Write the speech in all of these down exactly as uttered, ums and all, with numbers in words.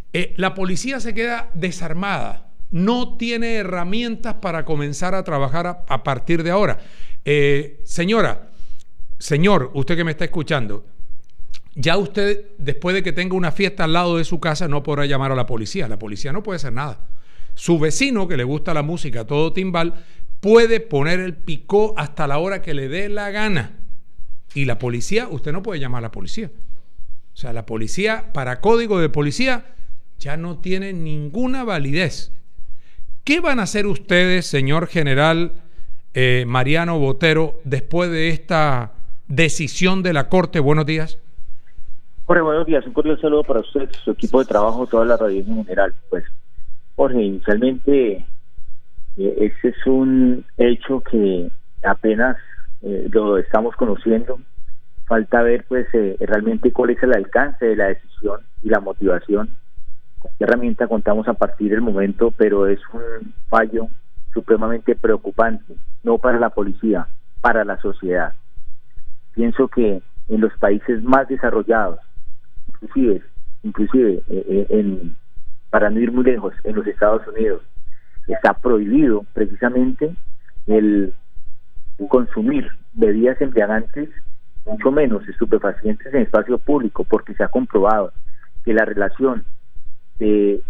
Eh, la policía se queda desarmada, no tiene herramientas para comenzar a trabajar a, a partir de ahora. Eh, señora, señor, usted que me está escuchando, ya usted, después de que tenga una fiesta al lado de su casa, no podrá llamar a la policía. La policía no puede hacer nada. Su vecino, que le gusta la música, todo timbal, puede poner el picó hasta la hora que le dé la gana. Y la policía, usted no puede llamar a la policía. O sea, la policía, para código de policía, ya no tiene ninguna validez. ¿Qué van a hacer ustedes, señor general eh, Mariano Botero, después de esta decisión de la Corte? Buenos días. Jorge, buenos días. Un cordial saludo para usted, su equipo de trabajo, toda la radio en general. Pues, Jorge, inicialmente, eh, este es un hecho que apenas eh, lo estamos conociendo. Falta ver, pues, eh, realmente cuál es el alcance de la decisión y la motivación. Con qué herramienta contamos a partir del momento, pero es un fallo supremamente preocupante, no para la policía, para la sociedad. Pienso que en los países más desarrollados, inclusive, inclusive eh, en, para no ir muy lejos, en los Estados Unidos, está prohibido precisamente el consumir bebidas embriagantes, mucho menos estupefacientes en espacio público, porque se ha comprobado que la relación de,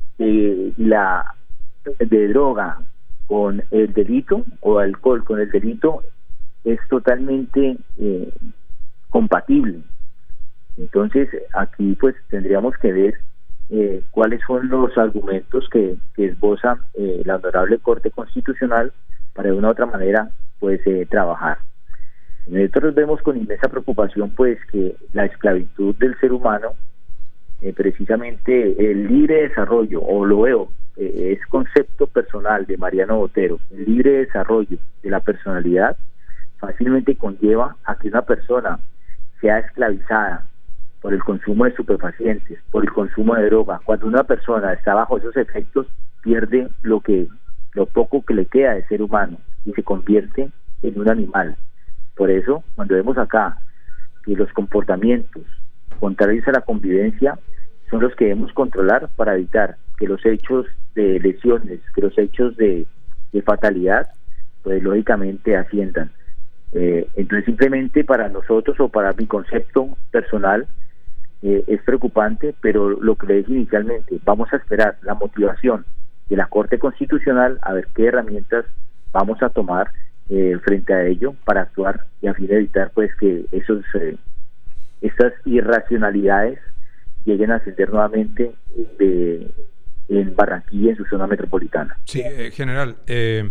de la de droga con el delito o alcohol con el delito es totalmente eh, compatible. Entonces aquí pues tendríamos que ver eh, cuáles son los argumentos que, que esboza eh, la honorable Corte Constitucional para de una u otra manera pues eh, trabajar. Nosotros vemos con inmensa preocupación pues que la esclavitud del ser humano, eh, precisamente el libre desarrollo, o lo veo, eh, es concepto personal de Mariano Botero, el libre desarrollo de la personalidad fácilmente conlleva a que una persona sea esclavizada por el consumo de estupefacientes, por el consumo de droga. Cuando una persona está bajo esos efectos, pierde lo que, lo poco que le queda de ser humano y se convierte en un animal. Por eso, cuando vemos acá que los comportamientos contrarios a la convivencia son los que debemos controlar para evitar que los hechos de lesiones, que los hechos de, de fatalidad, pues lógicamente asciendan. Eh, entonces simplemente para nosotros o para mi concepto personal eh, es preocupante, pero lo que le dije inicialmente, vamos a esperar la motivación de la Corte Constitucional a ver qué herramientas vamos a tomar eh, frente a ello para actuar y a fin de evitar pues que esos eh, estas irracionalidades lleguen a ascender nuevamente de, en Barranquilla, en su zona metropolitana. Sí, eh, general, eh,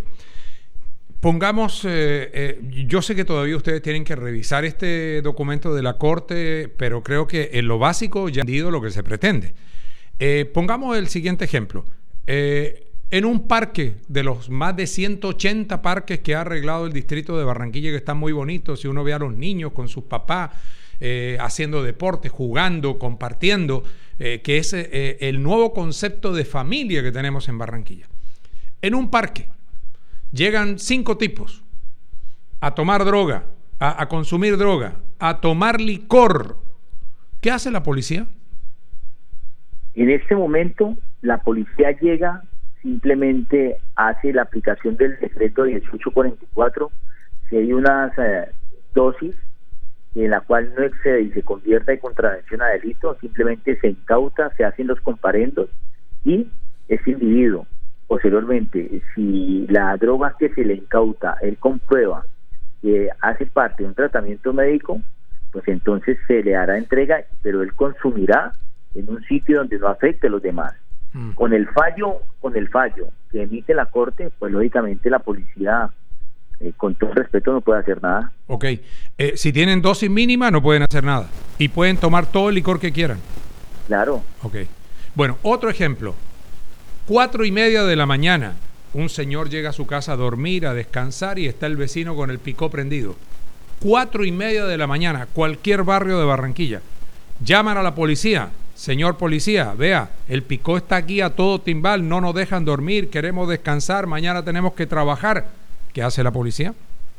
pongamos, eh, eh, yo sé que todavía ustedes tienen que revisar este documento de la Corte, pero creo que en lo básico ya han entendido lo que se pretende. Eh, pongamos el siguiente ejemplo. Eh, en un parque de los más de ciento ochenta parques que ha arreglado el distrito de Barranquilla, que están muy bonitos, si uno ve a los niños con sus papás, Eh, haciendo deporte, jugando, compartiendo, eh, que es eh, el nuevo concepto de familia que tenemos en Barranquilla. En un parque llegan cinco tipos a tomar droga, a, a consumir droga, a tomar licor. ¿Qué hace la policía? En este momento la policía llega, simplemente hace la aplicación del decreto dieciocho cuarenta y cuatro, si hay unas eh, dosis en la cual no excede y se convierta en contravención a delito, simplemente se incauta, se hacen los comparendos y ese individuo, posteriormente, si la droga que se le incauta, él comprueba que hace parte de un tratamiento médico, pues entonces se le hará entrega, pero él consumirá en un sitio donde no afecte a los demás. Mm. Con el fallo, con el fallo que emite la Corte, pues lógicamente la policía, Eh, con todo respeto, no puede hacer nada. Ok. Eh, si tienen dosis mínima, no pueden hacer nada. Y pueden tomar todo el licor que quieran. Claro. Ok. Bueno, otro ejemplo. Cuatro y media de la mañana, un señor llega a su casa a dormir, a descansar, y está el vecino con el picó prendido. Cuatro y media de la mañana, cualquier barrio de Barranquilla. Llaman a la policía. Señor policía, vea, el picó está aquí a todo timbal, no nos dejan dormir, queremos descansar, mañana tenemos que trabajar. ¿Qué hace la policía?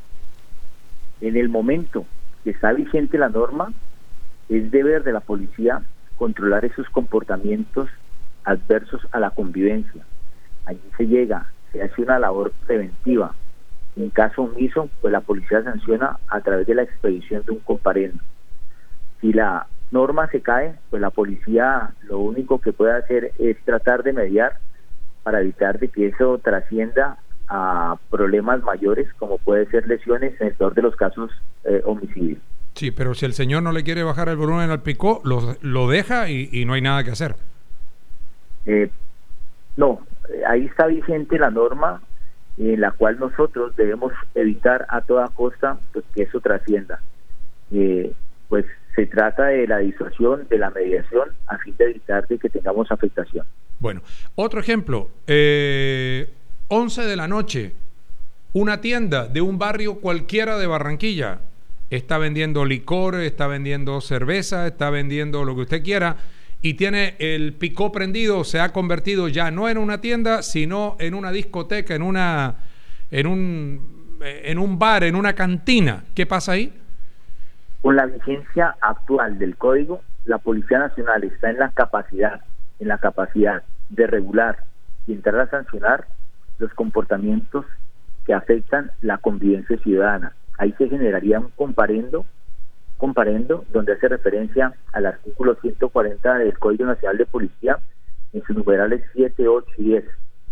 En el momento que está vigente la norma, es deber de la policía controlar esos comportamientos adversos a la convivencia. Allí se llega, se hace una labor preventiva. En caso omiso, pues la policía sanciona a través de la expedición de un comparendo. Si la norma se cae, pues la policía lo único que puede hacer es tratar de mediar para evitar de que eso trascienda a problemas mayores, como puede ser lesiones, en el peor de los casos, eh, homicidio. Sí, pero si el señor no le quiere bajar el volumen al picó, lo, lo deja y, y no hay nada que hacer. Eh, no, ahí está vigente la norma en la cual nosotros debemos evitar a toda costa pues, que eso trascienda. Eh, pues se trata de la disuasión, de la mediación, a fin de evitar de que tengamos afectación. Bueno, otro ejemplo, eh, once de la noche, una tienda de un barrio cualquiera de Barranquilla está vendiendo licor, está vendiendo cerveza, está vendiendo lo que usted quiera, y tiene el picó prendido, se ha convertido ya no en una tienda, sino en una discoteca, en una, en un, en un bar, en una cantina. ¿Qué pasa ahí? Con la vigencia actual del Código, la Policía Nacional está en la capacidad, en la capacidad de regular y entrar a sancionar los comportamientos que afectan la convivencia ciudadana. Ahí se generaría un comparendo comparendo, donde hace referencia al artículo ciento cuarenta del Código Nacional de Policía, en sus numerales siete, ocho y diez.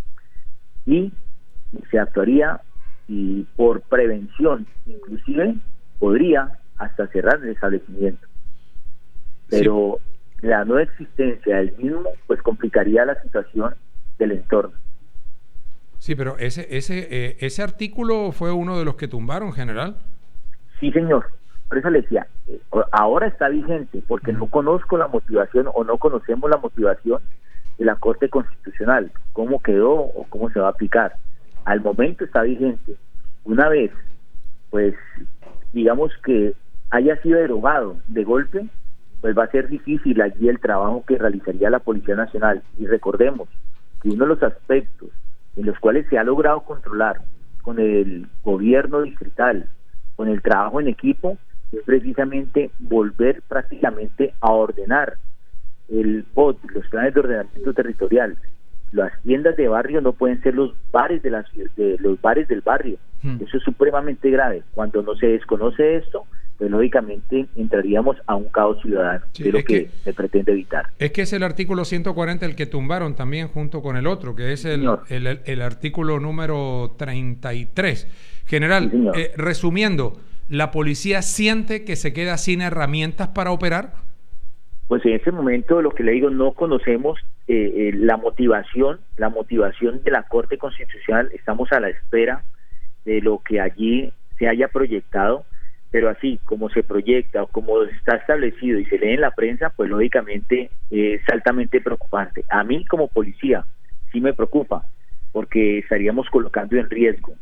Y se actuaría, y por prevención, inclusive, podría hasta cerrar el establecimiento. Pero sí, la no existencia del mismo, pues complicaría la situación del entorno. Sí, pero ese, ese, eh, ese artículo fue uno de los que tumbaron, general. Sí, señor. Por eso le decía, eh, ahora está vigente, porque no conozco la motivación o no conocemos la motivación de la Corte Constitucional, cómo quedó o cómo se va a aplicar. Al momento está vigente. Una vez, pues, digamos que haya sido derogado de golpe, pues va a ser difícil allí el trabajo que realizaría la Policía Nacional. Y recordemos que uno de los aspectos en los cuales se ha logrado controlar con el gobierno distrital, con el trabajo en equipo, es precisamente volver prácticamente a ordenar el P O T, los planes de ordenamiento territorial. Las tiendas de barrio no pueden ser los bares de, la, de los bares del barrio. Hmm. Eso es supremamente grave. Cuando no se desconoce esto, pues lógicamente entraríamos a un caos ciudadano, sí, de lo que, que se pretende evitar. Es que es el artículo ciento cuarenta el que tumbaron también junto con el otro, que es el, el, el, el artículo número treinta y tres. General, sí, eh, resumiendo, ¿la policía siente que se queda sin herramientas para operar? Pues en ese momento, lo que le digo, no conocemos eh, eh, la motivación, la motivación de la Corte Constitucional. Estamos a la espera de lo que allí se haya proyectado, pero así como se proyecta o como está establecido y se lee en la prensa, pues lógicamente eh, es altamente preocupante. A mí como policía sí me preocupa, porque estaríamos colocando en riesgo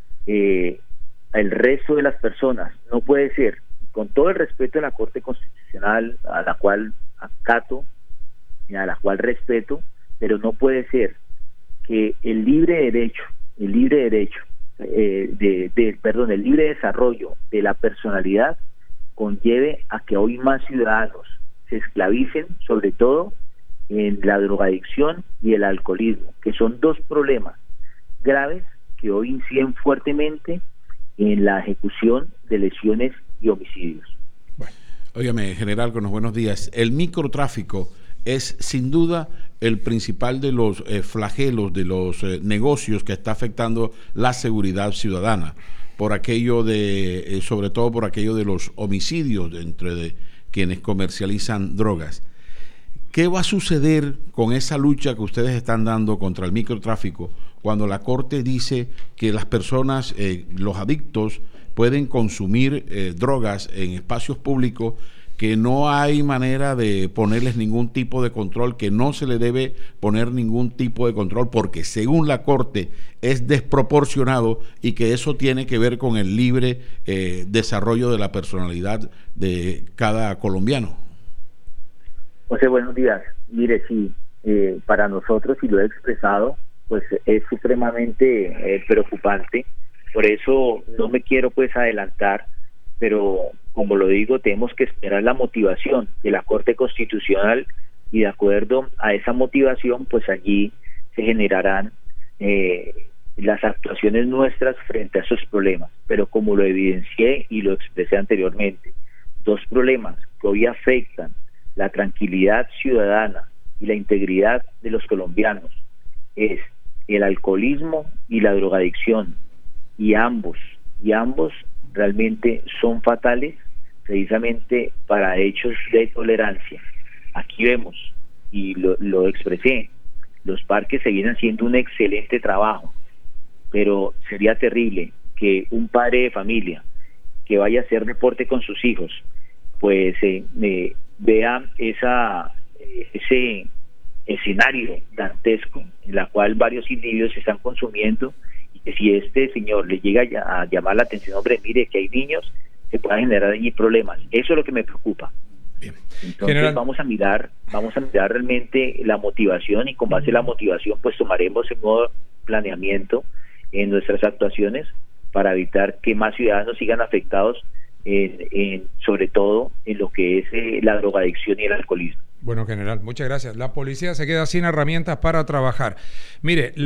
eh, el resto de las personas. No puede ser, con todo el respeto de la Corte Constitucional, a la cual acato y a la cual respeto, pero no puede ser que el libre derecho, el libre derecho, eh, de, de, perdón, el libre desarrollo de la personalidad conlleve a que hoy más ciudadanos se esclavicen, sobre todo en la drogadicción y el alcoholismo, que son dos problemas graves que hoy inciden fuertemente en la ejecución de lesiones y homicidios. Bueno, óigame, general, con los buenos días. El microtráfico es sin duda el principal de los eh, flagelos, de los eh, negocios que está afectando la seguridad ciudadana, por aquello de, eh, sobre todo por aquello de los homicidios entre de quienes comercializan drogas. ¿Qué va a suceder con esa lucha que ustedes están dando contra el microtráfico cuando la Corte dice que las personas, eh, los adictos, pueden consumir eh, drogas en espacios públicos, que no hay manera de ponerles ningún tipo de control, que no se le debe poner ningún tipo de control porque según la Corte es desproporcionado y que eso tiene que ver con el libre eh, desarrollo de la personalidad de cada colombiano? José, buenos días. Mire, sí, eh, para nosotros, y lo he expresado, pues es supremamente eh, preocupante. Por eso no me quiero pues adelantar, pero como lo digo, tenemos que esperar la motivación de la Corte Constitucional y de acuerdo a esa motivación, pues allí se generarán eh, las actuaciones nuestras frente a esos problemas. Pero como lo evidencié y lo expresé anteriormente, dos problemas que hoy afectan la tranquilidad ciudadana y la integridad de los colombianos es el alcoholismo y la drogadicción, y ambos, y ambos realmente son fatales precisamente para hechos de tolerancia. Aquí vemos, y lo, lo expresé, los parques se vienen haciendo un excelente trabajo, pero sería terrible que un padre de familia que vaya a hacer deporte con sus hijos, pues eh, eh, vea esa ese escenario dantesco en la cual varios individuos se están consumiendo, y que si este señor le llega a llamar la atención, hombre, mire que hay niños, se puedan generar allí problemas. Eso es lo que me preocupa. Bien. Entonces General... vamos a mirar, vamos a mirar realmente la motivación, y con base en la motivación pues tomaremos un nuevo planeamiento en nuestras actuaciones para evitar que más ciudadanos sigan afectados, en, en, sobre todo en lo que es eh, la drogadicción y el alcoholismo. Bueno, general, muchas gracias. La policía se queda sin herramientas para trabajar. Mire,